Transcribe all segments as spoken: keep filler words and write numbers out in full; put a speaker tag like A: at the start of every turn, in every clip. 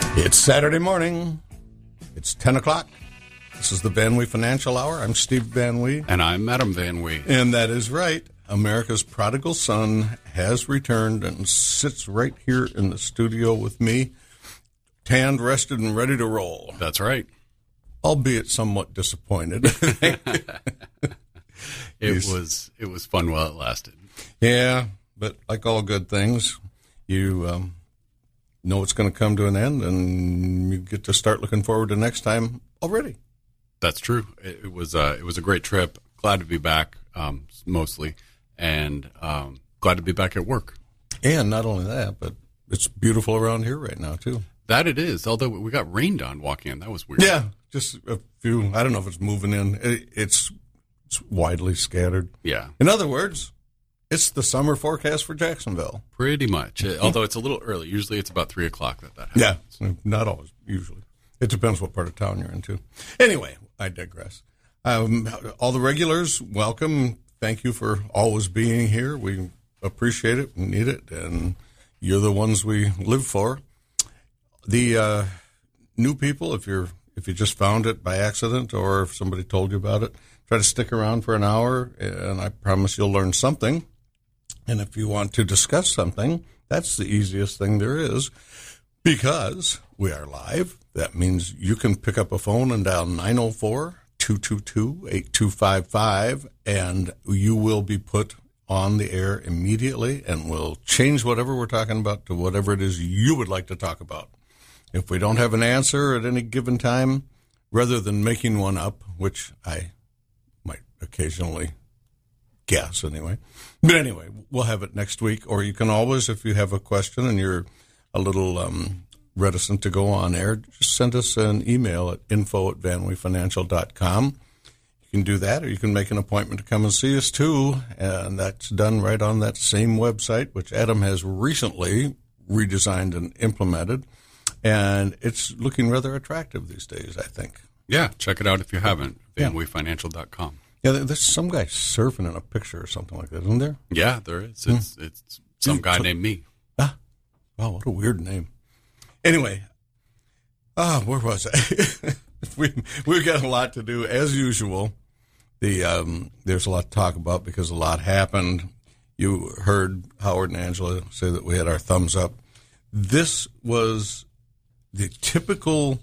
A: It's Saturday morning. It's ten o'clock. This is the Van Wee Financial Hour. I'm Steve Van Wee.
B: And I'm Madam Van Wee.
A: And that is right. America's prodigal son has returned and sits right here in the studio with me, tanned, rested, and ready to roll.
B: That's right.
A: Albeit somewhat disappointed.
B: It was it was fun while it lasted.
A: Yeah, but like all good things, you um, know it's going to come to an end, and you get to start looking forward to next time already.
B: That's true. It, it was uh, it was a great trip. Glad to be back, um, mostly, and um, glad to be back at work.
A: And not only that, but it's beautiful around here right now too.
B: That it is. Although we got rained on walking in, that was weird.
A: Yeah, just a few. I don't know if it's moving in. It, it's it's widely scattered.
B: Yeah.
A: In other words, it's the summer forecast for Jacksonville.
B: Pretty much. Although it's a little early. Usually it's about three o'clock that that happens.
A: Yeah, not always. Usually, it depends what part of town you're into. Anyway, I digress. Um, all the regulars, welcome. Thank you for always being here. We appreciate it. We need it, and you're the ones we live for. The uh, new people, if you're if you just found it by accident or if somebody told you about it, try to stick around for an hour, and I promise you'll learn something. And if you want to discuss something, that's the easiest thing there is, because we are live. That means you can pick up a phone and dial nine oh four, two two two, eight two five five, and you will be put on the air immediately, and we'll change whatever we're talking about to whatever it is you would like to talk about. If we don't have an answer at any given time, rather than making one up, which I might occasionally guess anyway. But anyway, we'll have it next week. Or you can always, if you have a question and you're a little um, reticent to go on air, just send us an email at info at van wee financial dot com. You can do that, or you can make an appointment to come and see us too. And that's done right on that same website, which Adam has recently redesigned and implemented. And it's looking rather attractive these days, I think.
B: Yeah, check it out if you haven't,
A: Yeah.
B: van wee financial dot com.
A: Yeah, there's some guy surfing in a picture or something like that, isn't there?
B: Yeah, there is. It's, hmm. it's some guy named me.
A: Ah, wow, what a weird name. Anyway, ah, where was I? we, we've got a lot to do, as usual. The um, There's a lot to talk about because a lot happened. You heard Howard and Angela say that we had our thumbs up. This was the typical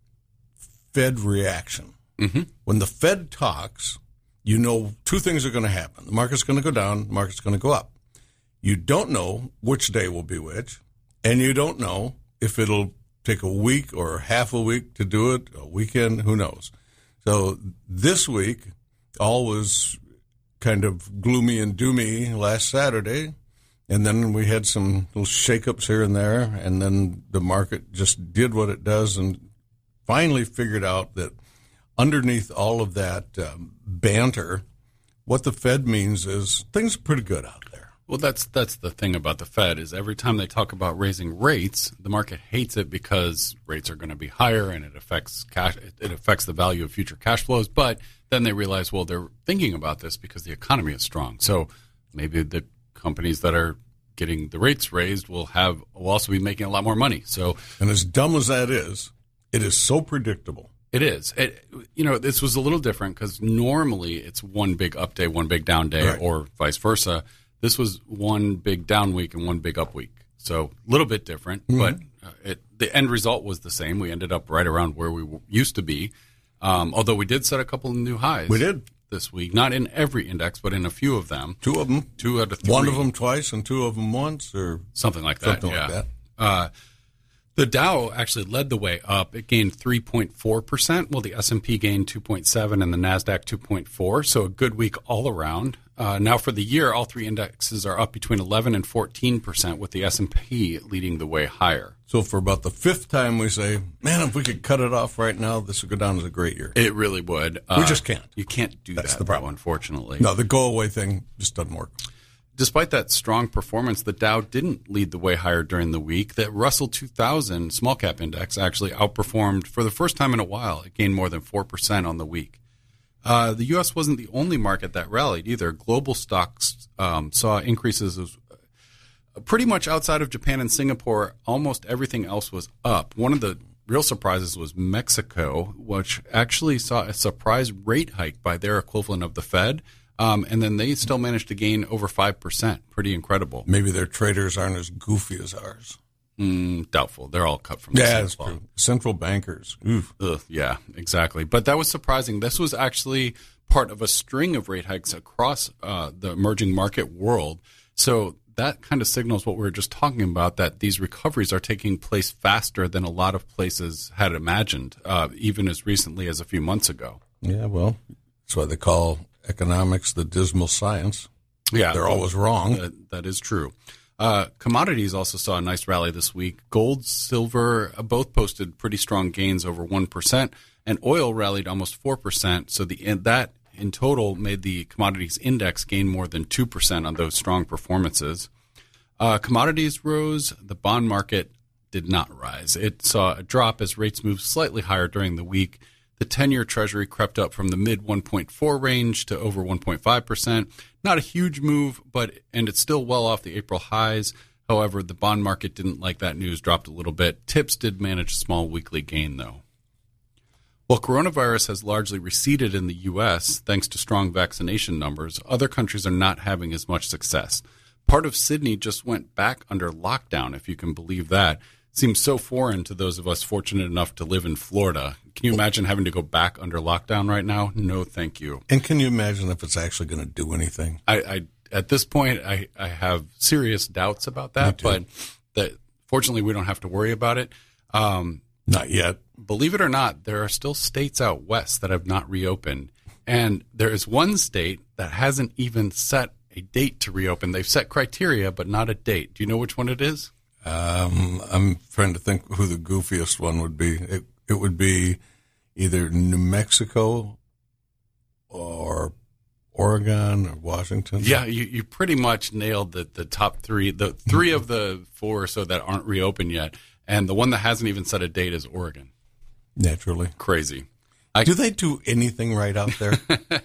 A: Fed reaction.
B: Mm-hmm.
A: When the Fed talks, you know two things are going to happen. The market's going to go down, the market's going to go up. You don't know which day will be which, and you don't know if it'll take a week or half a week to do it, a weekend, who knows. So this week, all was kind of gloomy and doomy last Saturday. And then we had some little shakeups here and there, and then the market just did what it does and finally figured out that underneath all of that um, banter, what the Fed means is things are pretty good out there.
B: Well, that's that's the thing about the Fed is every time they talk about raising rates, the market hates it because rates are going to be higher and it affects cash. It affects the value of future cash flows. But then they realize, well, they're thinking about this because the economy is strong. So maybe the companies that are getting the rates raised will have will also be making a lot more money. So,
A: and as dumb as that is, it is so predictable.
B: It is. It, you know, this was a little different because normally it's one big up day, one big down day,
A: right,
B: or vice versa. This was one big down week and one big up week. So a little bit different, mm-hmm. but uh, it, the end result was the same. We ended up right around where we used to be, um, although we did set a couple of new highs.
A: We did.
B: This week, not in every index, but in a few of them.
A: Two of them.
B: Two out of three.
A: One of them twice and two of them once, or
B: something like that.
A: Something
B: yeah.
A: like that.
B: Uh, the Dow actually led the way up. It gained three point four percent, while the S and P gained two point seven and the NASDAQ two point four, so a good week all around. Uh, now for the year, all three indexes are up between eleven and fourteen percent, with the S and P leading the way higher.
A: So for about the fifth time we say, man, if we could cut it off right now, this would go down as a great year.
B: It really would.
A: We uh, just can't.
B: You can't do
A: That's
B: that,
A: the problem.
B: though, unfortunately.
A: No, the go-away thing just doesn't work.
B: Despite that strong performance, the Dow didn't lead the way higher during the week. The Russell two thousand small cap index actually outperformed for the first time in a while. It gained more than four percent on the week. Uh, the U S wasn't the only market that rallied either. Global stocks um, saw increases of, pretty much outside of Japan and Singapore, almost everything else was up. One of the real surprises was Mexico, which actually saw a surprise rate hike by their equivalent of the Fed. Um, and then they still managed to gain over five percent. Pretty incredible.
A: Maybe their traders aren't as goofy as ours.
B: Mm, doubtful. They're all cut from the
A: yeah,
B: same
A: that's
B: cloth.
A: true. Central bankers. Oof.
B: Ugh, yeah, exactly. But that was surprising. This was actually part of a string of rate hikes across uh, the emerging market world. So that kind of signals what we were just talking about, that these recoveries are taking place faster than a lot of places had imagined, uh, even as recently as a few months ago.
A: Yeah, well, that's why they call economics the dismal science.
B: Yeah,
A: They're always wrong.
B: That, that is true. Uh, commodities also saw a nice rally this week. Gold, silver, uh, both posted pretty strong gains over one percent, and oil rallied almost four percent. So the in, that in total made the commodities index gain more than two percent on those strong performances. Uh, commodities rose. The bond market did not rise. It saw a drop as rates moved slightly higher during the week. The ten-year Treasury crept up from the mid one point four range to over one point five percent. Not a huge move, but and it's still well off the April highs. However, the bond market didn't like that news, dropped a little bit. Tips did manage a small weekly gain, though. While coronavirus has largely receded in the U S, thanks to strong vaccination numbers, other countries are not having as much success. Part of Sydney just went back under lockdown, if you can believe that. Seems so foreign to those of us fortunate enough to live in Florida. Can you imagine having to go back under lockdown right now? No, thank you.
A: And can you imagine if it's actually going to do anything?
B: I, I at this point, I, I have serious doubts about that, but that fortunately we don't have to worry about it. Um,
A: not yet.
B: Believe it or not, there are still states out west that have not reopened, and there is one state that hasn't even set a date to reopen. They've set criteria, but not a date. Do you know which one it is?
A: Um, I'm trying to think who the goofiest one would be. It, it would be either New Mexico or Oregon or Washington.
B: Yeah, you, you pretty much nailed the, the top three, the three of the four or so that aren't reopened yet. And the one that hasn't even set a date is Oregon.
A: Naturally.
B: Crazy. I,
A: do they do anything right out there?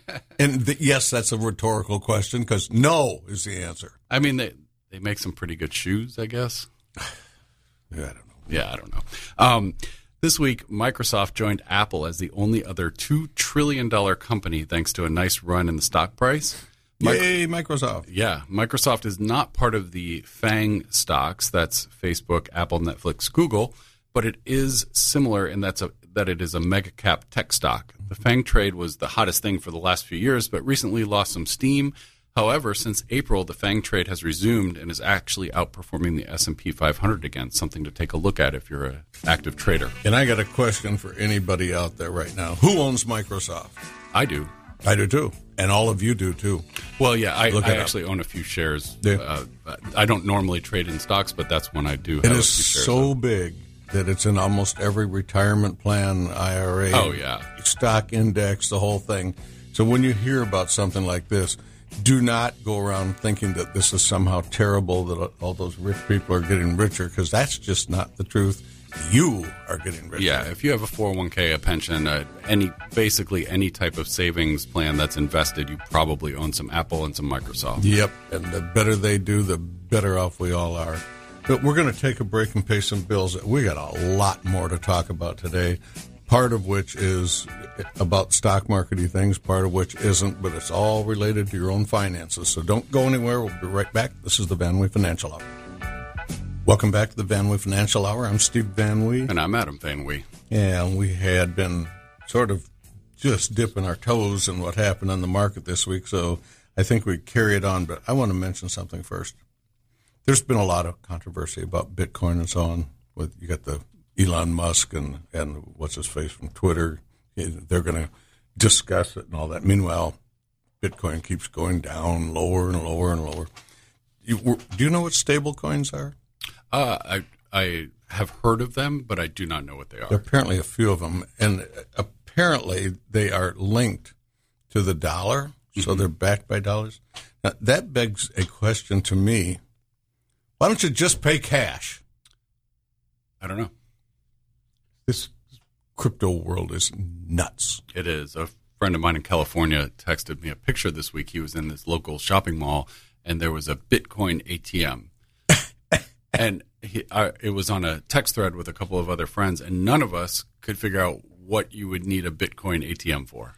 A: And the, yes, that's a rhetorical question because no is the answer.
B: I mean, they, they make some pretty good shoes, I guess.
A: Yeah, I don't know.
B: Yeah, I don't know. Um, this week, Microsoft joined Apple as the only other two trillion dollars company thanks to a nice run in the stock price.
A: Yay, Microsoft.
B: Yeah, Microsoft is not part of the FANG stocks. That's Facebook, Apple, Netflix, Google. But it is similar in that's a, that it is a mega cap tech stock. The FANG trade was the hottest thing for the last few years, but recently lost some steam. However, since April, the FANG trade has resumed and is actually outperforming the S and P five hundred again, something to take a look at if you're an active trader.
A: And I got a question for anybody out there right now. Who owns Microsoft?
B: I do.
A: I do, too. And all of you do, too.
B: Well, yeah, I, I
A: it
B: actually own a few shares.
A: Yeah.
B: Uh, I don't normally trade in stocks, but that's when I do have
A: It
B: a few
A: is
B: shares
A: so
B: of.
A: big that it's in almost every retirement plan, I R A,
B: Oh, yeah.
A: stock index, the whole thing. So when you hear about something like this, do not go around thinking that this is somehow terrible, that all those rich people are getting richer, because that's just not the truth. You are getting richer.
B: Yeah, if you have a four oh one k, a pension, uh, any basically any type of savings plan that's invested, you probably own some Apple and some Microsoft.
A: Yep, and the better they do, the better off we all are. But we're going to take a break and pay some bills. We got a lot more to talk about today, part of which is about stock market-y things, part of which isn't, but it's all related to your own finances. So don't go anywhere. We'll be right back. This is the Van Wee Financial Hour. Welcome back to the Van Wee Financial Hour. I'm Steve Van Wee.
B: And I'm Adam Van Wee.
A: And we had been sort of just dipping our toes in what happened in the market this week, so I think we carry it on. But I want to mention something first. There's been a lot of controversy about Bitcoin and so on. With you got the Elon Musk and, and what's his face from Twitter. They're going to discuss it and all that. Meanwhile, Bitcoin keeps going down lower and lower and lower. You, do you know what stable coins are?
B: Uh, I I have heard of them, but I do not know what they are.
A: There are apparently a few of them, and apparently they are linked to the dollar, mm-hmm. so they're backed by dollars. Now, that begs a question to me. Why don't you just pay cash?
B: I don't know.
A: This crypto world is nuts.
B: It is. A friend of mine in California texted me a picture this week. He was in this local shopping mall, and there was a Bitcoin A T M. and he, I, it was on a text thread with a couple of other friends, and none of us could figure out what you would need a Bitcoin A T M for.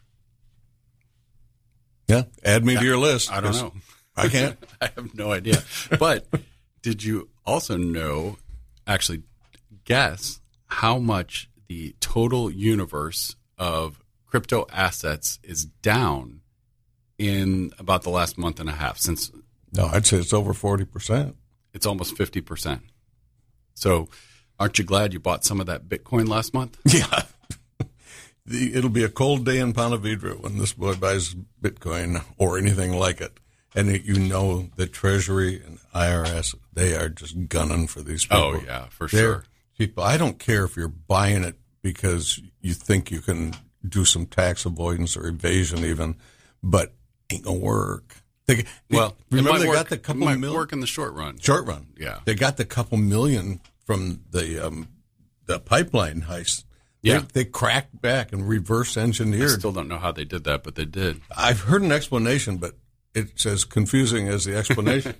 A: Yeah, add me to your list.
B: I don't know.
A: I can't.
B: I have no idea. But did you also know, actually guess how much the total universe of crypto assets is down in about the last month and a half? Since
A: No, I'd say it's over forty percent.
B: It's almost fifty percent. So aren't you glad you bought some of that Bitcoin last month?
A: Yeah. The, it'll be a cold day in Ponte Vedra when this boy buys Bitcoin or anything like it. And it, you know the Treasury and I R S, they are just gunning for these people.
B: Oh, yeah, for
A: They're,
B: sure.
A: People, I don't care if you're buying it because you think you can do some tax avoidance or evasion even, but ain't gonna work. They, they,
B: Well,
A: remember
B: it might
A: they
B: work,
A: got the couple
B: it might
A: million
B: work in the short run.
A: short run.
B: Yeah.
A: They got the couple million from the um, the pipeline heist.
B: Yeah.
A: They, they cracked back and reverse
B: I
A: engineered.
B: still don't know how they did that, but they did.
A: I've heard an explanation, but it's as confusing as the explanation.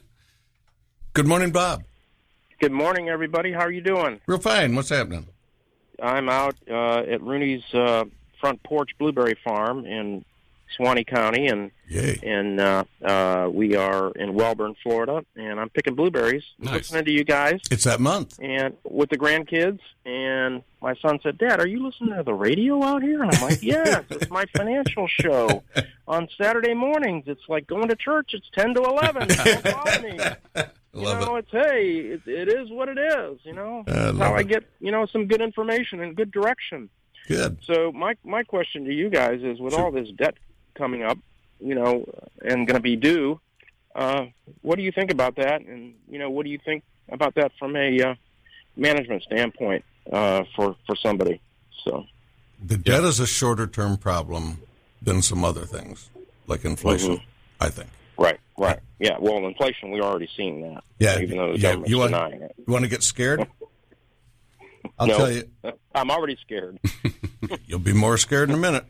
A: Good morning, Bob.
C: Good morning, everybody. How are you doing?
A: Real fine. What's happening?
C: I'm out uh, at Rooney's uh, front porch blueberry farm in Suwannee County, and
A: Yay.
C: and uh, uh, we are in Wellborn, Florida, and I'm picking blueberries,
B: Nice.
C: listening to you guys,
A: It's that month.
C: and with the grandkids. And my son said, "Dad, are you listening to the radio out here?" And I'm like, "Yes, it's my financial show on Saturday mornings. It's like going to church. It's ten to eleven. Don't bother me." You
A: Love
C: know,
A: it.
C: it's, hey, it, it is what it is, you know.
A: I
C: That's
A: love
C: how I
A: it.
C: get, you know, some good information and good direction.
A: Good.
C: So my my question to you guys is, with
A: Sure.
C: all this debt coming up, you know, and going to be due, uh, what do you think about that? And, you know, what do you think about that from a uh, management standpoint uh, for, for somebody? So,
A: The debt is a shorter term problem than some other things, like inflation,
C: Mhm.
A: I think.
C: right, right. Yeah, well, inflation, we're already seeing that.
A: Yeah,
C: Even though the
A: yeah,
C: government's
A: you want,
C: denying it.
A: you want to get scared? I'll
C: No.
A: tell you,
C: I'm already scared.
A: you'll be more scared in a minute.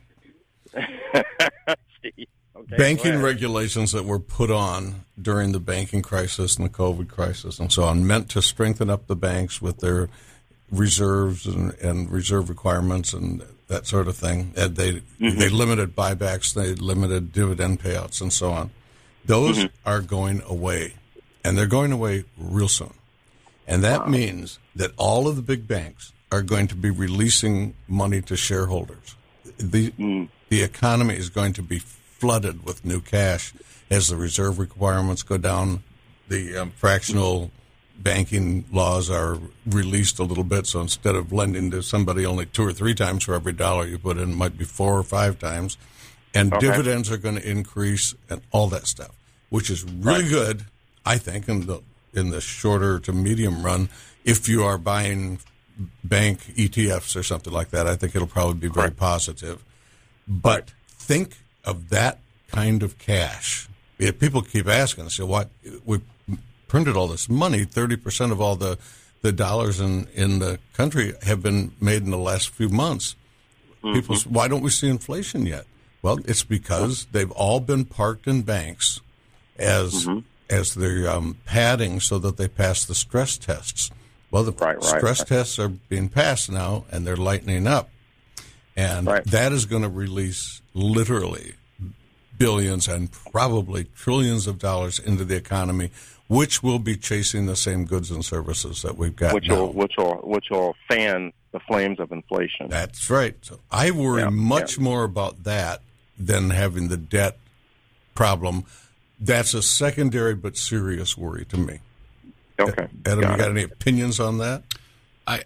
C: See? Okay, go
A: Banking
C: ahead.
A: regulations that were put on during the banking crisis and the COVID crisis and so on meant to strengthen up the banks with their reserves and, and reserve requirements and that sort of thing. And they
C: Mm-hmm.
A: they limited buybacks, they limited dividend payouts and so on. Those
C: Mm-hmm.
A: are going away, and they're going away real soon. And that means that all of the big banks are going to be releasing money to shareholders. The
C: Mm.
A: the economy is going to be flooded with new cash as the reserve requirements go down. The um, fractional banking laws are released a little bit, so instead of lending to somebody only two or three times for every dollar you put in, it might be four or five times. And
C: Okay.
A: dividends are going to increase and all that stuff, which is really
C: Right.
A: good, I think, in the in the shorter to medium run. If you are buying bank E T Fs or something like that, I think it'll probably be very
C: Right.
A: positive. But think of that kind of cash. Yeah, people keep asking, so what? We printed all this money. Thirty percent of all the the dollars in in the country have been made in the last few months. People, say, why don't we see inflation yet? Well, it's because they've all been parked in banks as as their um, padding so that they pass the stress tests. Well, the
C: Right, right,
A: stress
C: right.
A: tests are being passed now, and they're lightening up. And
C: Right.
A: that is going to release literally billions and probably trillions of dollars into the economy, which will be chasing the same goods and services that we've got
C: which
A: now.
C: will which will which will fan the flames of inflation.
A: That's right. So I worry
C: Yeah,
A: much more about that than having the debt problem. That's a secondary but serious worry to me.
C: Okay.
A: Adam,
C: Got
A: you got
C: it.
A: any opinions on that?
B: I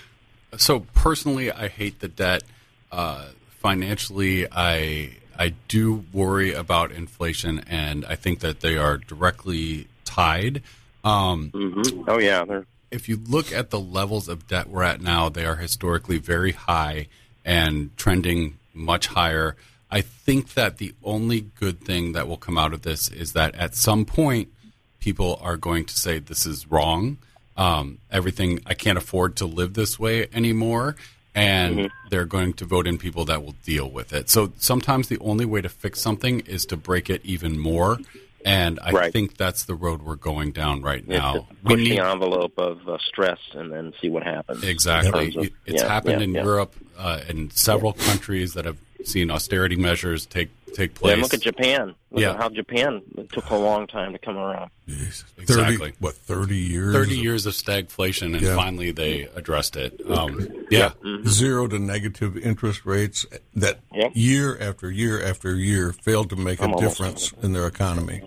B: so personally, I hate the debt. Uh, financially, I I do worry about inflation, and I think that they are directly tied. Um,
C: Mhm. Oh yeah, they're
B: if you look at the levels of debt we're at now, they are historically very high and trending much higher. I think that the only good thing that will come out of this is that at some point, people are going to say this is wrong. Um, everything, I can't afford to live this way anymore. And they're going to vote in people that will deal with it. So sometimes the only way to fix something is to break it even more And I
C: Right.
B: think that's the road we're going down right
C: It's
B: now.
C: to
B: We
C: push
B: need
C: the envelope of uh, stress and then see what happens.
B: exactly.
C: In terms of-
B: It's
C: yeah,
B: happened
C: yeah,
B: in
C: yeah.
B: Europe, uh, in several countries that have seen austerity measures take take
C: Yeah,
B: place.
C: and look at Japan. Look
B: Yeah.
C: at how Japan it took a long time to come around.
A: Jesus.
B: Exactly.
A: thirty, what, thirty years?
B: Thirty years of stagflation, and
A: Yeah.
B: finally they addressed it. Um, yeah,
A: Zero to negative interest rates that
C: Yep.
A: year after year after year failed to make a
C: I'm almost
A: difference in their economy.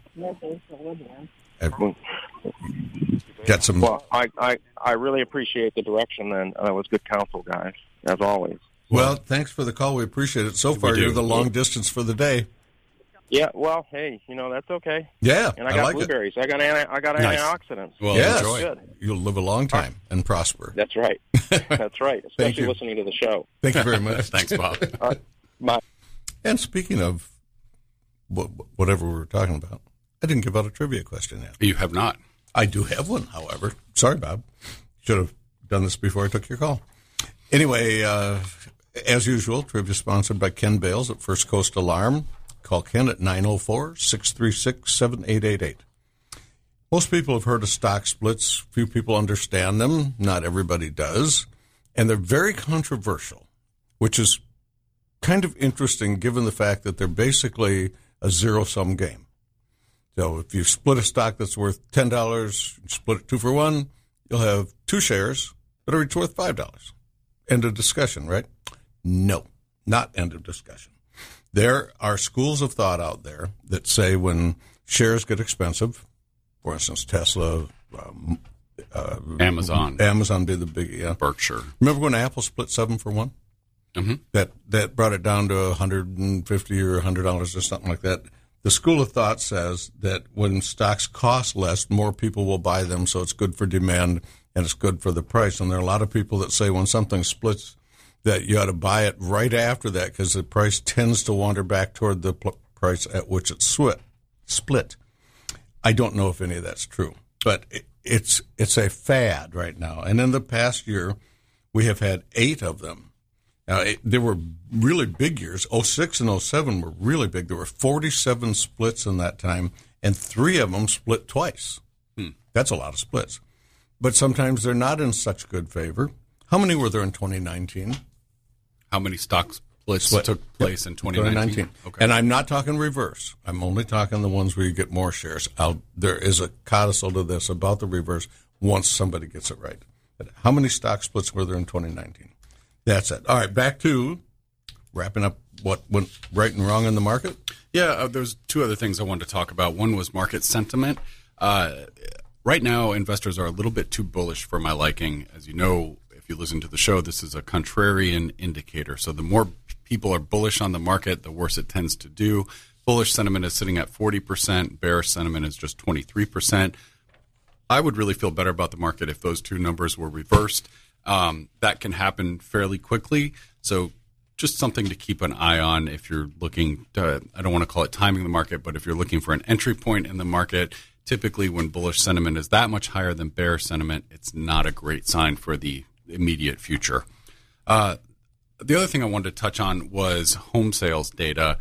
A: Got some.
C: Well, I, I, I really appreciate the direction, and uh, it was good counsel, guys, as always.
A: Well, thanks for the call. We appreciate it. So far,
B: do.
A: you're the long distance for the day.
C: Yeah, well, hey, you know, that's okay.
A: Yeah,
C: And I got
A: like it.
C: blueberries. I got anti- I got
B: Nice.
C: antioxidants.
B: well,
A: Yes.
B: enjoy.
C: Good.
A: You'll live a long time and prosper.
C: That's right. That's right.
A: Thank
C: Especially
A: you.
C: listening to the show.
A: Thank you very much.
B: Thanks, Bob.
C: Uh, my,
A: And speaking of wh- whatever we were talking about, I didn't give out a trivia question yet.
B: You have not.
A: I do have one, however. Sorry, Bob. Should have done this before I took your call. Anyway, uh, as usual, trivia sponsored by Ken Bales at First Coast Alarm. Call Ken at nine oh four, six three six, seven eight eight eight. Most people have heard of stock splits. Few people understand them. Not everybody does. And they're very controversial, which is kind of interesting given the fact that they're basically a zero-sum game. So if you split a stock that's worth ten dollars, you split it two for one, you'll have two shares that are each worth five dollars. End of discussion, right? No, not end of discussion. There are schools of thought out there that say when shares get expensive, for instance, Tesla, um, uh,
B: Amazon,
A: Amazon did the big, yeah.
B: Berkshire.
A: Remember when Apple split seven for one?
B: Mm-hmm.
A: That that brought it down to one hundred fifty or one hundred dollars or something like that. The school of thought says that when stocks cost less, more people will buy them, so it's good for demand and it's good for the price. And there are a lot of people that say when something splits, that you ought to buy it right after that because the price tends to wander back toward the pl- price at which it's split. Split. I don't know if any of that's true, but it, it's it's a fad right now. And in the past year, we have had eight of them. Now, it, there were really big years. oh six and oh seven were really big. There were forty-seven splits in that time, and three of them split twice.
B: Hmm.
A: That's a lot of splits. But sometimes they're not in such good favor. How many were there in twenty nineteen?
B: How many stock splits
A: Split.
B: took place
A: Yep.
B: in twenty nineteen? Okay.
A: And I'm not talking reverse. I'm only talking the ones where you get more shares. I'll, there is a codicil to this about the reverse once somebody gets it right. But how many stock splits were there in twenty nineteen? That's it. All right, back to wrapping up what went right and wrong in the market.
B: Yeah, uh, there's two other things I wanted to talk about. One was market sentiment. Uh, right now, investors are a little bit too bullish for my liking. As you know, if you listen to the show, this is a contrarian indicator. So the more people are bullish on the market, the worse it tends to do. Bullish sentiment is sitting at forty percent. Bearish sentiment is just twenty-three percent. I would really feel better about the market if those two numbers were reversed. Um, that can happen fairly quickly. So just something to keep an eye on if you're looking to, I don't want to call it timing the market, but if you're looking for an entry point in the market, typically when bullish sentiment is that much higher than bearish sentiment, it's not a great sign for the immediate future. Uh, the other thing I wanted to touch on was home sales data.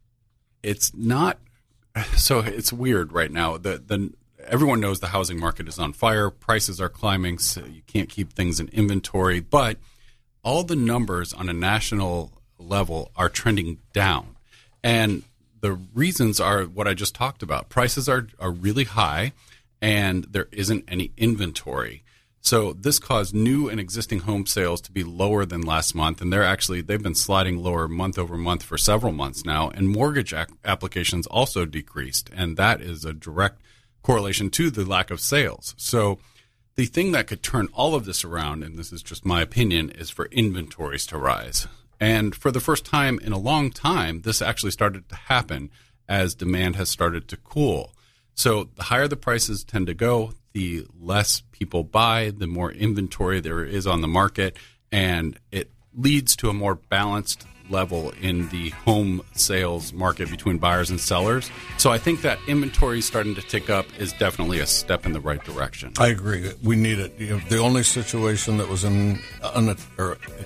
B: It's not, so it's weird right now. The, the, everyone knows the housing market is on fire. Prices are climbing, so you can't keep things in inventory. But all the numbers on a national level are trending down. And the reasons are what I just talked about. Prices are, are really high, and there isn't any inventory. So this caused new and existing home sales to be lower than last month, and they're actually they've been sliding lower month over month for several months now. And mortgage ac- applications also decreased, and that is a direct correlation to the lack of sales. So the thing that could turn all of this around, and this is just my opinion, is for inventories to rise. And for the first time in a long time, this actually started to happen as demand has started to cool. So the higher the prices tend to go, the less people buy, the more inventory there is on the market, and it leads to a more balanced level in the home sales market between buyers and sellers. So I think that inventory starting to tick up is definitely a step in the right direction.
A: I agree. We need it. You know, the only situation that was in un, or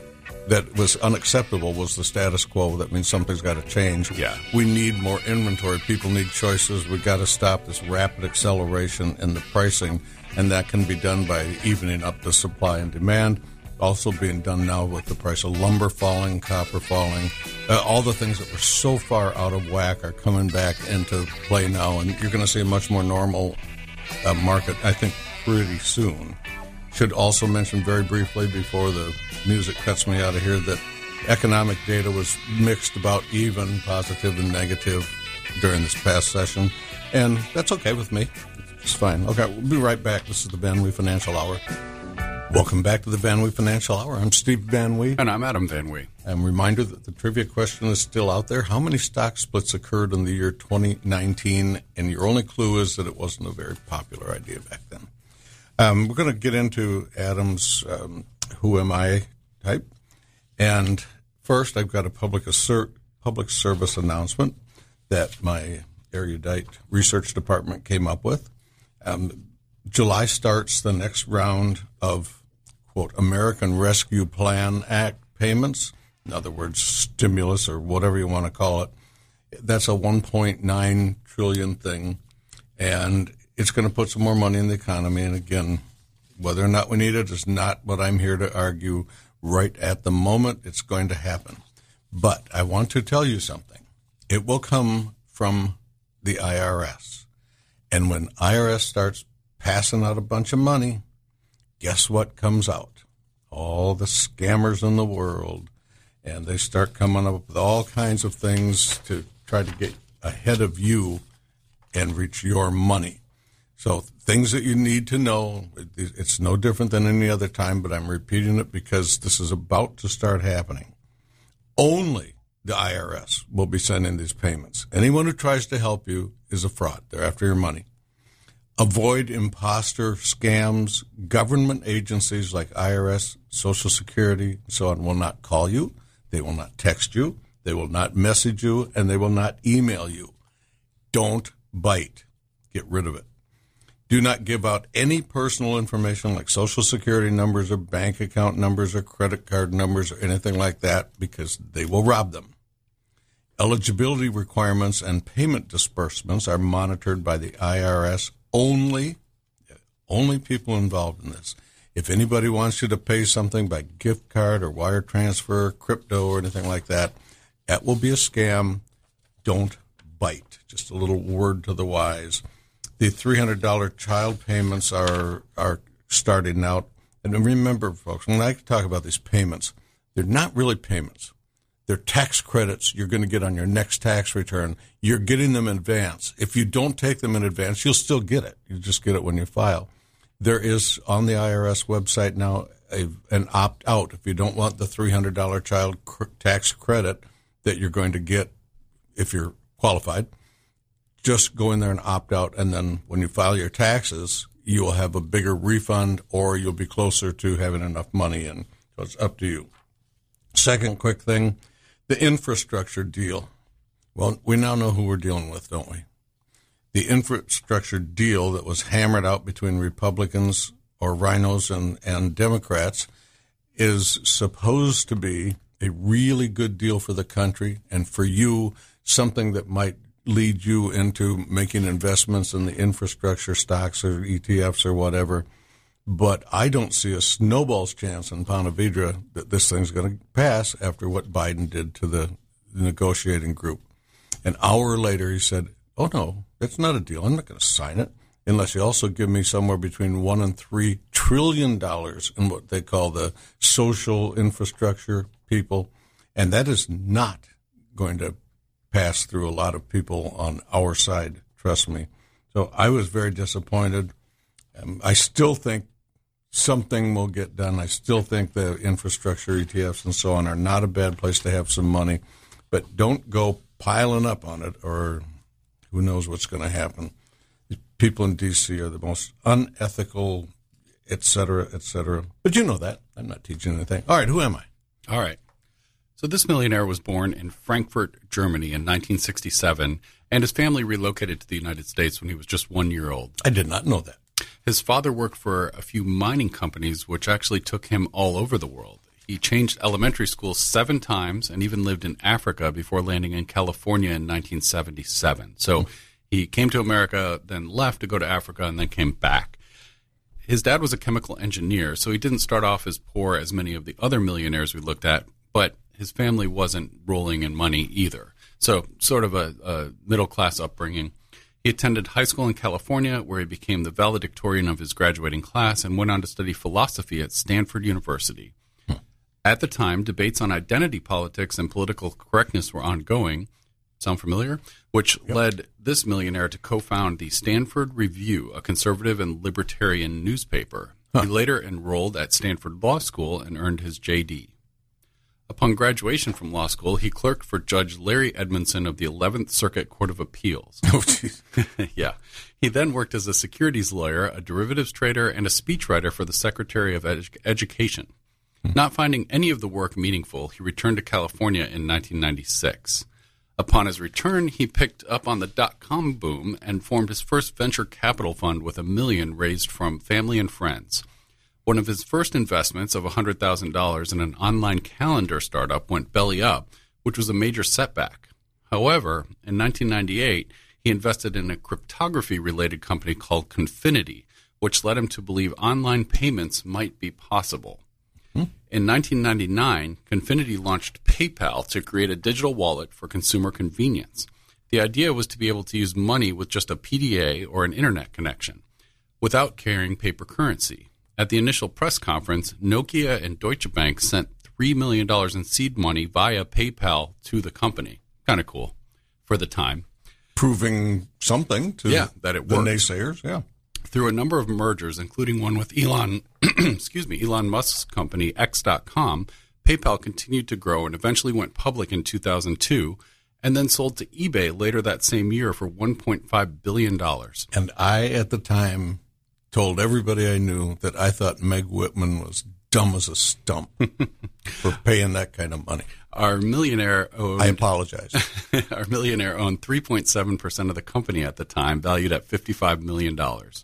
A: that was unacceptable was the status quo. That means something's got to change.
B: Yeah.
A: We need more inventory. People need choices. We've got to stop this rapid acceleration in the pricing, and that can be done by evening up the supply and demand. Also being done now with the price of lumber falling, copper falling. Uh, all the things that were so far out of whack are coming back into play now, and you're going to see a much more normal uh, market, I think, pretty soon. Should also mention very briefly before the music cuts me out of here that economic data was mixed about even, positive and negative during this past session, and that's okay with me. It's fine. Okay, we'll be right back. This is the Van Wee Financial Hour. Welcome back to the Van Wee Financial Hour. I'm Steve Van Wee.
B: And I'm Adam Van Wee.
A: And a reminder that the trivia question is still out there. How many stock splits occurred in the year twenty nineteen? And your only clue is that it wasn't a very popular idea back then. Um, we're going to get into Adam's um, Who Am I type. And first, I've got a public assert, public service announcement that my erudite research department came up with. Um, July starts the next round of, quote, American Rescue Plan Act payments. In other words, stimulus or whatever you want to call it. That's a one point nine trillion dollars thing, and it's going to put some more money in the economy. And again, whether or not we need it is not what I'm here to argue right at the moment. It's going to happen. But I want to tell you something. It will come from the I R S. And when I R S starts passing out a bunch of money, guess what comes out? All the scammers in the world. And they start coming up with all kinds of things to try to get ahead of you and reach your money. So things that you need to know, it's no different than any other time, but I'm repeating it because this is about to start happening. Only the I R S will be sending these payments. Anyone who tries to help you is a fraud. They're after your money. Avoid imposter scams. Government agencies like I R S, Social Security, and so on will not call you. They will not text you. They will not message you, and they will not email you. Don't bite. Get rid of it. Do not give out any personal information like Social Security numbers or bank account numbers or credit card numbers or anything like that because they will rob them. Eligibility requirements and payment disbursements are monitored by the I R S. Only, only people involved in this. If anybody wants you to pay something by gift card or wire transfer, crypto or anything like that, that will be a scam. Don't bite. Just a little word to the wise. The three hundred dollars child payments are are starting out. And remember, folks, when I talk about these payments, they're not really payments. They're tax credits you're going to get on your next tax return. You're getting them in advance. If you don't take them in advance, you'll still get it. You just get it when you file. There is on the I R S website now a, an opt-out if you don't want the three hundred dollars child cr- tax credit that you're going to get if you're qualified. Just go in there and opt out, and then when you file your taxes, you will have a bigger refund or you'll be closer to having enough money in. So it's up to you. Second quick thing, the infrastructure deal. Well, we now know who we're dealing with, don't we? The infrastructure deal that was hammered out between Republicans or rhinos and, and Democrats is supposed to be a really good deal for the country and for you, something that might lead you into making investments in the infrastructure stocks or E T Fs or whatever. But I don't see a snowball's chance in Ponte Vedra that this thing's going to pass after what Biden did to the negotiating group. An hour later, he said, oh, no, that's not a deal. I'm not going to sign it unless you also give me somewhere between one and three trillion dollars in what they call the social infrastructure people. And that is not going to pass through a lot of people on our side, trust me. So I was very disappointed. Um, I still think something will get done. I still think the infrastructure E T Fs and so on are not a bad place to have some money, but don't go piling up on it or who knows what's going to happen. People in D C are the most unethical, et cetera, et cetera. But you know that. I'm not teaching anything. All right, who am I?
B: All right. So this millionaire was born in Frankfurt, Germany in nineteen sixty-seven, and his family relocated to the United States when he was just one year old.
A: I did not know that.
B: His father worked for a few mining companies, which actually took him all over the world. He changed elementary schools seven times and even lived in Africa before landing in California in nineteen seventy-seven. So he came to America, then left to go to Africa, and then came back. His dad was a chemical engineer, so he didn't start off as poor as many of the other millionaires we looked at, but his family wasn't rolling in money either. So sort of a, a middle-class upbringing. He attended high school in California, where he became the valedictorian of his graduating class and went on to study philosophy at Stanford University. At the time, debates on identity politics and political correctness were ongoing. Sound familiar? Which yep. led this millionaire to co-found the Stanford Review, a conservative and libertarian newspaper. Huh. He later enrolled at Stanford Law School and earned his J D. Upon graduation from law school, he clerked for Judge Larry Edmondson of the eleventh Circuit Court of Appeals.
A: Oh, jeez.
B: Yeah. He then worked as a securities lawyer, a derivatives trader, and a speechwriter for the Secretary of Edu- Education. Hmm. Not finding any of the work meaningful, he returned to California in nineteen ninety-six. Upon his return, he picked up on the dot-com boom and formed his first venture capital fund with a million raised from family and friends. One of his first investments of one hundred thousand dollars in an online calendar startup went belly up, which was a major setback. However, in nineteen ninety-eight, he invested in a cryptography-related company called Confinity, which led him to believe online payments might be possible. Hmm. In nineteen ninety-nine, Confinity launched PayPal to create a digital wallet for consumer convenience. The idea was to be able to use money with just a P D A or an internet connection, without carrying paper currency. At the initial press conference, Nokia and Deutsche Bank sent three million dollars in seed money via PayPal to the company. Kind of cool for the time.
A: Proving something to
B: yeah, that it
A: the
B: worked.
A: naysayers, yeah.
B: Through a number of mergers, including one with Elon, excuse me, Elon Musk's company, X dot com, PayPal continued to grow and eventually went public in two thousand two and then sold to eBay later that same year for one point five billion dollars.
A: And I, at the time, told everybody I knew that I thought Meg Whitman was dumb as a stump for paying that kind of money.
B: Our millionaire owned,
A: I apologize.
B: Our millionaire owned three point seven percent of the company at the time, valued at fifty-five million dollars.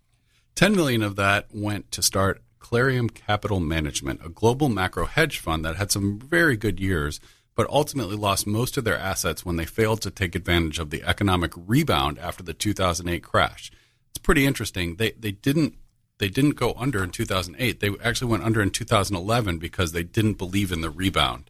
B: ten million dollars of that went to start Clarium Capital Management, a global macro hedge fund that had some very good years, but ultimately lost most of their assets when they failed to take advantage of the economic rebound after the two thousand eight crash. It's pretty interesting. They they didn't they didn't go under in two thousand eight. They actually went under in two thousand eleven because they didn't believe in the rebound.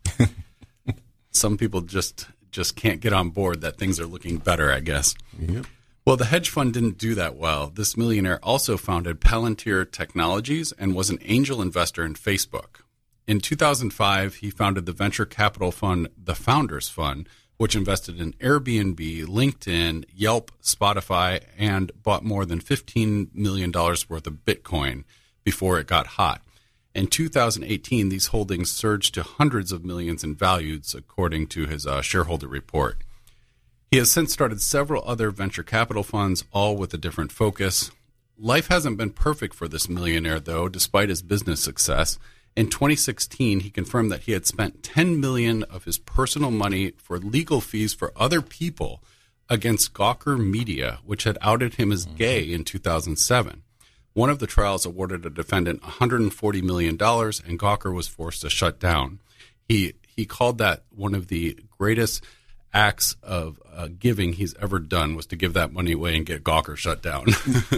B: Some people just just can't get on board that things are looking better, I guess.
A: Yep.
B: Well, the hedge fund didn't do that well. This millionaire also founded Palantir Technologies and was an angel investor in Facebook. In two thousand five, he founded the venture capital fund, the Founders Fund, which invested in Airbnb, LinkedIn, Yelp, Spotify, and bought more than fifteen million dollars worth of Bitcoin before it got hot. In two thousand eighteen, these holdings surged to hundreds of millions in values, according to his uh, shareholder report. He has since started several other venture capital funds, all with a different focus. Life hasn't been perfect for this millionaire, though, despite his business success. In twenty sixteen, he confirmed that he had spent ten million dollars of his personal money for legal fees for other people against Gawker Media, which had outed him as gay in two thousand seven. One of the trials awarded a defendant one hundred forty million dollars, and Gawker was forced to shut down. He he called that one of the greatest acts of uh, giving he's ever done, was to give that money away and get Gawker shut down.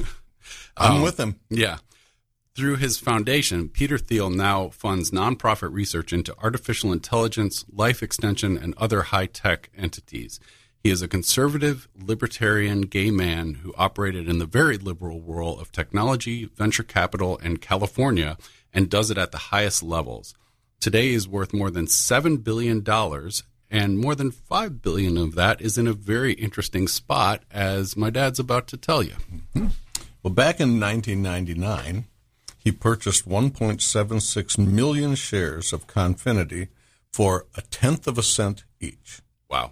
A: I'm
B: um,
A: with him.
B: Yeah. Through his foundation, Peter Thiel now funds nonprofit research into artificial intelligence, life extension, and other high-tech entities. He is a conservative, libertarian, gay man who operated in the very liberal world of technology, venture capital, and California, and does it at the highest levels. Today he is worth more than seven billion dollars, and more than five billion dollars of that is in a very interesting spot, as my dad's about to tell you.
A: Mm-hmm. Well, back in nineteen ninety-nine, he purchased one point seven six million shares of Confinity for a tenth of a cent each.
B: Wow.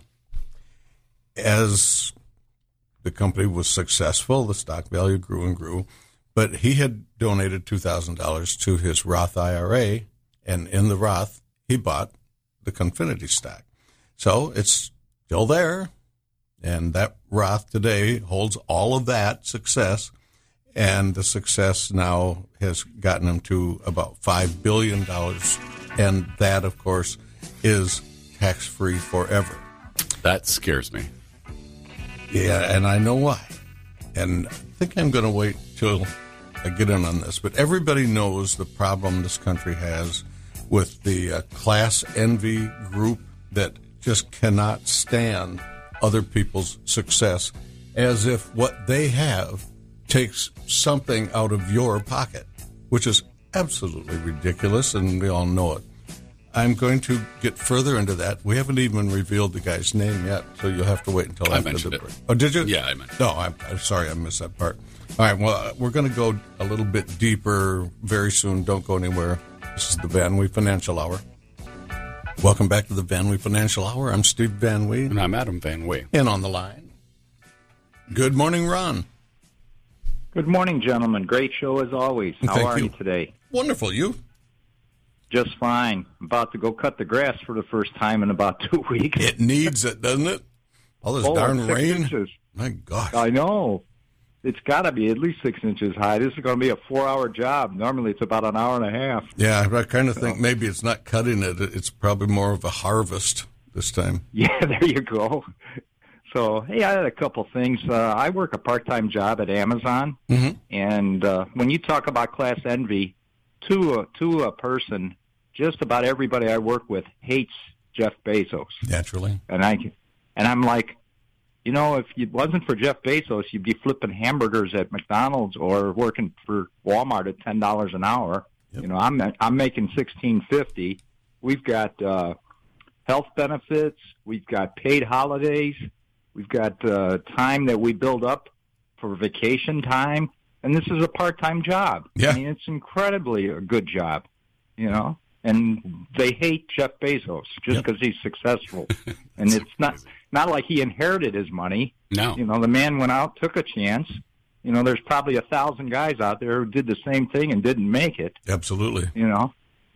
A: As the company was successful, the stock value grew and grew, but he had donated two thousand dollars to his Roth I R A, and in the Roth, he bought the Confinity stock. So it's still there, and that Roth today holds all of that success, and the success now has gotten him to about five billion dollars and that, of course, is tax-free forever.
B: That scares me.
A: Yeah, and I know why. And I think I'm going to wait till I get in on this. But everybody knows the problem this country has with the uh, class envy group that just cannot stand other people's success, as if what they have takes something out of your pocket, which is absolutely ridiculous, and we all know it. I'm going to get further into that. We haven't even revealed the guy's name yet, so you'll have to wait until
B: I
A: after
B: mentioned
A: the
B: it.
A: break. Oh, did you?
B: Yeah, I mentioned
A: No, I'm, I'm sorry, I missed that part. All right, well, we're going to go a little bit deeper very soon. Don't go anywhere. This is the Van Wee Financial Hour. Welcome back to the Van Wee Financial Hour. I'm Steve Van Wee.
B: And I'm Adam Van Wee.
A: And on the line, good morning, Ron.
D: Good morning, gentlemen. Great show as always. How
A: Thank
D: are
A: you.
D: you today?
A: Wonderful. You?
D: Just fine. I'm about to go cut the grass for the first time in about two weeks.
A: It needs it, doesn't it? All this
D: Oh,
A: darn
D: six
A: rain.
D: inches.
A: My gosh.
D: I know. It's got to be at least six inches high. This is going to be a four-hour job. Normally it's about an hour and a half.
A: Yeah, I kind of think maybe it's not cutting it. It's probably more of a harvest this time.
D: Yeah, there you go. So, hey, I had a couple things. Uh, I work a part-time job at Amazon,
A: Mm-hmm.
D: and uh, when you talk about class envy, to a, to a person, just about everybody I work with hates Jeff Bezos.
A: Naturally.
D: And I, and I'm like, you know, if it wasn't for Jeff Bezos, you'd be flipping hamburgers at McDonald's or working for Walmart at ten dollars an hour.
A: Yep.
D: You know, I'm I'm making sixteen fifty. We've got uh, health benefits. We've got paid holidays. We've got uh, time that we build up for vacation time. And this is a part-time job.
A: Yeah.
D: I mean, it's incredibly a good job, you know. And they hate Jeff Bezos just
A: Yep.
D: because he's successful. And it's not not like he inherited his money.
B: No.
D: You know, the man went out, took a chance. You know, there's probably a thousand guys out there who did the same thing and didn't make it,
A: Absolutely.
D: you know.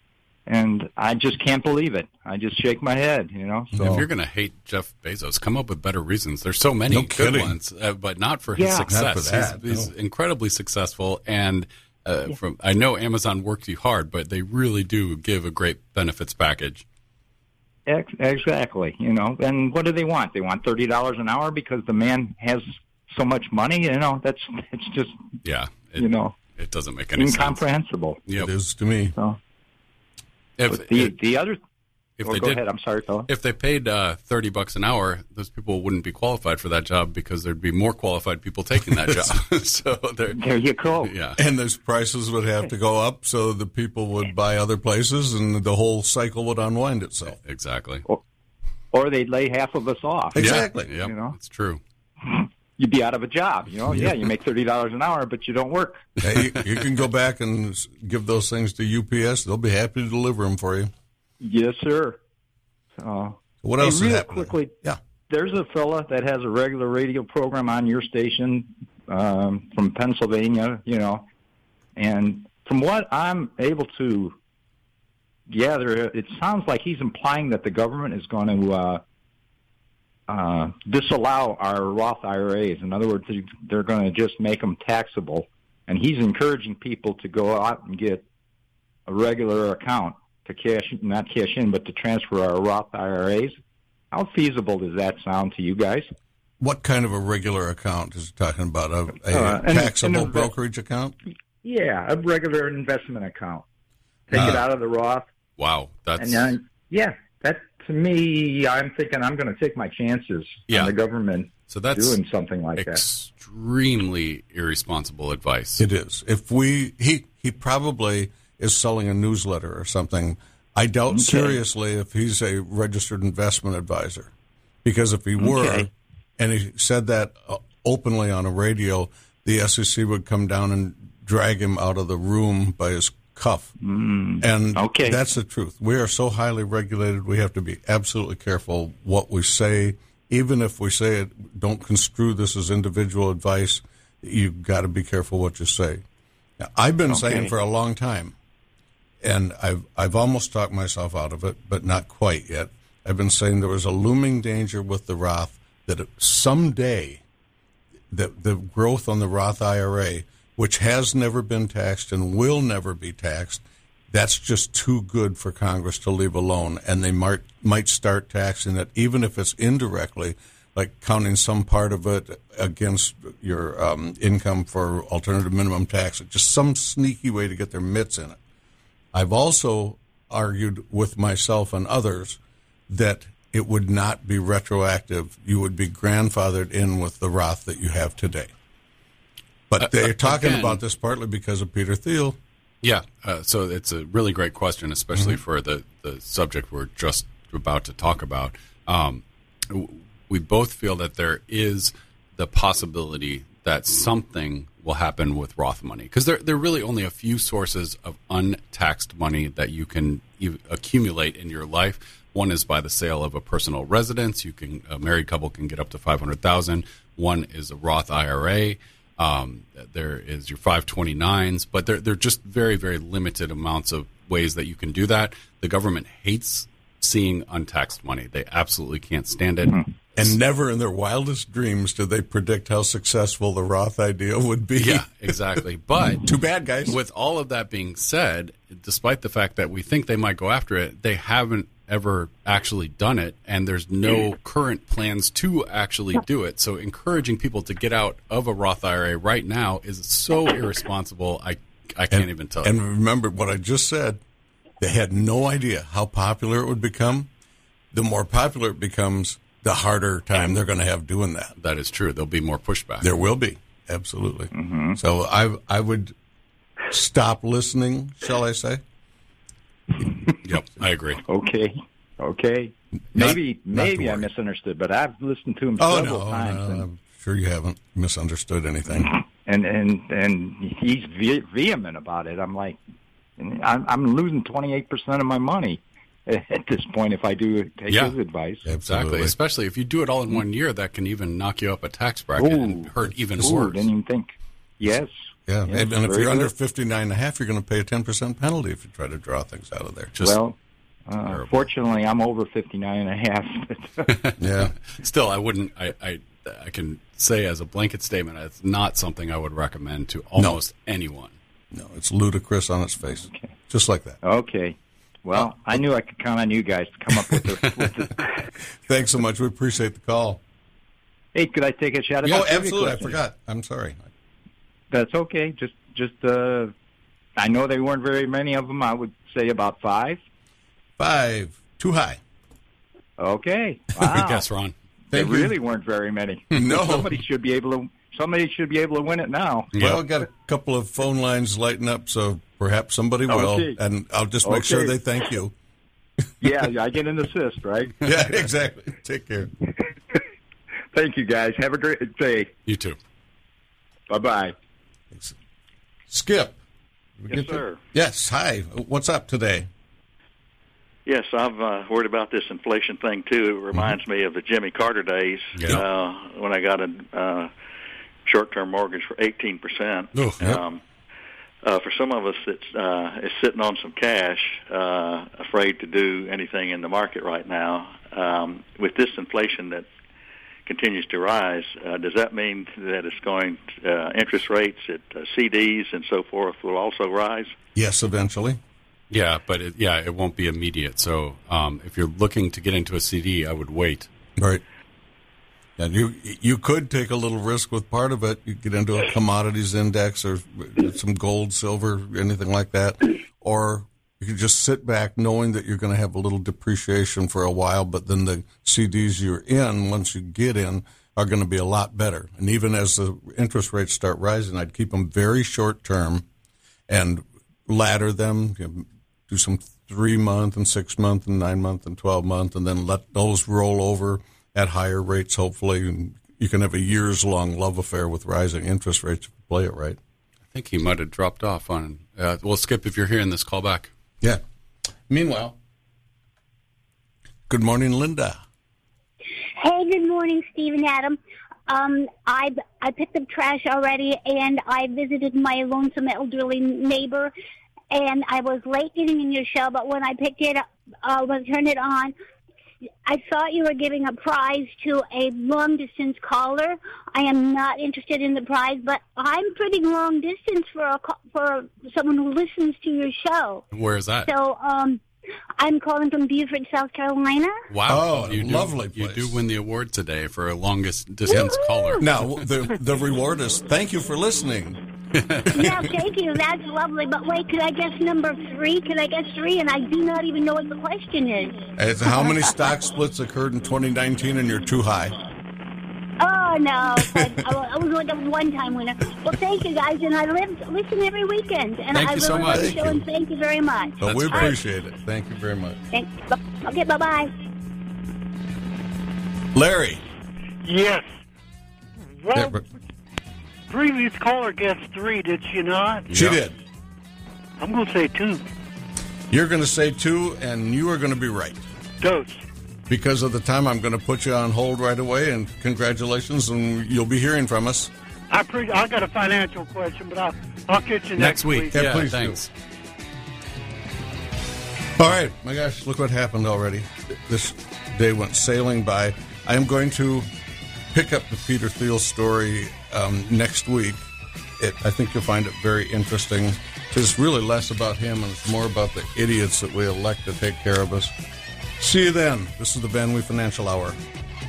D: And I just can't believe it. I just shake my head, you know. So
B: If you're going to hate Jeff Bezos, come up with better reasons. There's so many
A: No
B: good
A: kidding.
B: ones, uh, but not for his
D: Yeah.
B: success.
A: Not for that,
B: he's he's
A: no.
B: incredibly successful, and uh, from I know Amazon works you hard, but they really do give a great benefits package.
D: Ex- exactly, you know. And what do they want? They want thirty dollars an hour because the man has so much money. You know, that's it's just
B: Yeah, it,
D: you know
B: it doesn't make any sense.
D: incomprehensible.
B: Yep.
A: It is to me.
D: So
B: If
D: but the
B: if,
D: the other.
B: if
D: Oh,
B: they
D: go
B: did,
D: ahead. I'm sorry, fella.
B: if they paid uh, thirty bucks an hour, those people wouldn't be qualified for that job because there'd be more qualified people taking that job. so they're
D: There you go.
B: yeah.
A: And those prices would have to go up so the people would buy other places and the whole cycle would unwind itself.
B: Exactly.
D: Or they'd lay half of us off.
A: Exactly.
B: Yeah, yep,
D: You know?
B: it's true.
D: You'd be out of a job. You know, yeah, you make thirty dollars an hour, but you don't work.
A: Hey, you, you can go back and s- give those things to U P S. They'll be happy to deliver them for you.
D: Yes, sir. So,
A: What
D: hey,
A: else is
D: real
A: happening?
D: quickly,
A: Yeah.
D: there's a fella that has a regular radio program on your station um, from Pennsylvania, you know, and from what I'm able to gather, it sounds like he's implying that the government is going to uh, uh, disallow our Roth I R As. In other words, they're going to just make them taxable, and he's encouraging people to go out and get a regular account to cash, not cash in, but to transfer our Roth I R As. How feasible does that sound to you guys?
A: What kind of a regular account is he talking about? A, a
D: Uh, an-
A: taxable
D: an inve-
A: brokerage account?
D: Yeah, a regular investment account. Take
A: Ah.
D: it out of the Roth,
B: Wow, that's
D: and then yeah, that to me, I'm thinking I'm going to take my chances
B: Yeah.
D: on the government
B: so that's
D: doing something like that.
B: extremely irresponsible advice.
A: It is. If we, he, he probably is selling a newsletter or something. I doubt
D: Okay.
A: seriously if he's a registered investment advisor, because if he were,
D: Okay.
A: and he said that uh, openly on a radio, the S E C would come down and drag him out of the room by his cuff. Mm, and
D: okay.
A: that's the truth. We are so highly regulated, we have to be absolutely careful what we say. Even if we say it, don't construe this as individual advice. You've got to be careful what you say. Now, I've been
D: Okay.
A: saying for a long time, and I've I've almost talked myself out of it, but not quite yet. I've been saying there was a looming danger with the Roth that someday the the growth on the Roth I R A, which has never been taxed and will never be taxed, that's just too good for Congress to leave alone, and they might might start taxing it, even if it's indirectly, like counting some part of it against your um, income for alternative minimum tax, just some sneaky way to get their mitts in it. I've also argued with myself and others that it would not be retroactive. You would be grandfathered in with the Roth that you have today. But they're talking Again, about this partly because of Peter Thiel.
B: Yeah, uh, so it's a really great question, especially mm-hmm. for the, the subject we're just about to talk about. Um, we both feel that there is the possibility that something will happen with Roth money, because there, there are really only a few sources of untaxed money that you can you accumulate in your life. One is by the sale of a personal residence. You can a married couple can get up to five hundred thousand dollars. One is a Roth I R A. Um, there is your five twenty-nines, but they're, they're just very, very limited amounts of ways that you can do that. The government hates seeing untaxed money. They absolutely can't stand it.
A: Mm-hmm. And never in their wildest dreams did they predict how successful the Roth idea would be.
B: Yeah, exactly. But
A: too bad, guys.
B: With all of that being said, despite the fact that we think they might go after it, they haven't ever actually done it, and there's no current plans to actually do it. So encouraging people to get out of a Roth I R A right now is so irresponsible, I I can't
A: and,
B: even tell
A: and
B: you.
A: And remember what I just said, they had no idea how popular it would become. The more popular it becomes, the harder time they're going to have doing that.
B: That is true. There'll be more pushback.
A: There will be, absolutely.
D: Mm-hmm.
A: So I I would stop listening, shall I say?
B: Yep, I agree.
D: Okay, okay. Maybe
A: not,
D: maybe
A: not
D: I misunderstood, but I've listened to him
A: oh,
D: several
A: no,
D: times.
A: No,
D: and,
A: I'm sure you haven't misunderstood anything.
D: And and and he's ve- vehement about it. I'm like, I'm, I'm losing twenty-eight percent of my money at this point if I do take
B: yeah,
D: his advice.
B: Exactly.
A: Absolutely.
B: Especially if you do it all in one year, that can even knock you up a tax bracket
D: Ooh,
B: and hurt even
D: ooh,
B: worse.
D: Didn't even think. Yes.
A: Yeah,
D: yes,
A: and, and if
D: very
A: you're under
D: good.
A: fifty-nine and a half, you're going to pay a ten percent penalty if you try to draw things out of there.
B: Just
D: well, uh, fortunately, I'm over fifty-nine and a half.
A: Yeah.
B: Still, I wouldn't. I, I I can say as a blanket statement, it's not something I would recommend to almost no. anyone.
A: No, it's ludicrous on its face,
D: Okay.
A: just like that.
D: Okay. Well, I knew I could count on you guys to come up with the. With the...
A: Thanks so much. We appreciate the call.
D: Hey, could I take a shot at
A: Oh,
D: that?
A: absolutely. I forgot. I'm sorry.
D: That's okay. Just, just. Uh, I know there weren't very many of them. I would say about five.
A: Five. Too high.
D: Okay. Wow.
B: Good guess, Ron.
D: There
A: Thank you.
D: really weren't very many.
A: No.
D: Somebody should be able to. Somebody should be able to win it now.
A: Well,
B: Yeah.
A: I've got a couple of phone lines lighting up, so perhaps somebody will,
D: Okay.
A: and I'll just make
D: Okay.
A: sure they thank you.
D: Yeah, I get an assist, right?
A: Yeah, exactly. Take care.
D: Thank you, guys. Have a great day.
B: You too.
D: Bye bye.
A: Thanks. Skip. Did we
E: Yes,
A: get to-
E: sir.
A: Yes. Hi. What's up today?
E: Yes, I've uh, worried about this inflation thing too. It reminds me of the Jimmy Carter days
B: Yeah.
E: uh, when I got a uh, short-term mortgage for eighteen percent.
A: Oh, yep.
E: Um, uh, for some of us, it's uh, is sitting on some cash, uh, afraid to do anything in the market right now. Um, with this inflation that continues to rise, uh, does that mean that it's going uh, interest rates at uh, C Ds and so forth will also rise?
A: Yes, eventually.
B: Yeah, but it, yeah, it won't be immediate. So um, if you're looking to get into a C D, I would wait.
A: Right. And you you could take a little risk with part of it. You get into a commodities index or some gold, silver, anything like that. Or you could just sit back knowing that you're going to have a little depreciation for a while, but then the C Ds you're in, once you get in, are going to be a lot better. And even as the interest rates start rising, I'd keep them very short term and ladder them, you know, do some three-month and six-month and nine-month and twelve-month, and then let those roll over at higher rates, hopefully. And you can have a years-long love affair with rising interest rates if you play it right.
B: I think he might have dropped off on. Uh, well, Skip, if you're hearing this, call back.
A: Yeah. Meanwhile, good morning, Linda.
F: Hey, good morning, Steve and Adam. Um, I I picked up trash already, and I visited my lonesome elderly neighbor, and I was late getting in your show, but when I picked it up, uh, when I turned it on, I thought you were giving a prize to a long distance caller. I am not interested in the prize, but I'm pretty long distance for a ca- for someone who listens to your show.
B: Where is that?
F: So, um, I'm calling from Beaufort, South Carolina.
B: Wow.
A: Oh,
B: you do,
A: lovely
B: You
A: place.
B: do win the award today for a longest distance caller.
A: Now, the the reward is thank you for listening.
F: Yeah, thank you. That's lovely. But wait, could I guess number three? Could I guess three? And I do not even know what the question is.
A: It's how many stock splits occurred in twenty nineteen, and you're too high.
F: Oh, no. I, I was like a one-time winner. Well, thank you, guys. And I live, listen every weekend. And
B: Thank
F: I
B: you
F: really
B: so
F: love
B: much.
F: the
A: Thank
F: show,
A: you.
F: and thank you very much.
A: But we
B: That's great.
A: appreciate it. Thank you very much.
F: Thank, okay, bye-bye.
A: Larry.
G: Yes. Well,
A: Yeah, but-
G: previous caller guessed three, did she not?
A: She
B: Yeah.
A: did.
G: I'm going to say two.
A: You're going to say two, and you are going to be right.
G: Dose.
A: Because of the time, I'm going to put you on hold right away, and congratulations, and you'll be hearing from us.
G: I pre- I got a financial question, but I'll, I'll catch you
B: Next
G: next,
B: week.
A: Yeah,
B: Yeah,
A: please do.
B: thanks.
A: All right, my gosh, look what happened already. This day went sailing by. I am going to pick up the Peter Thiel story um, next week. It, I think you'll find it very interesting. It's really less about him, and it's more about the idiots that we elect to take care of us. See you then. This is the Van Wee Financial Hour.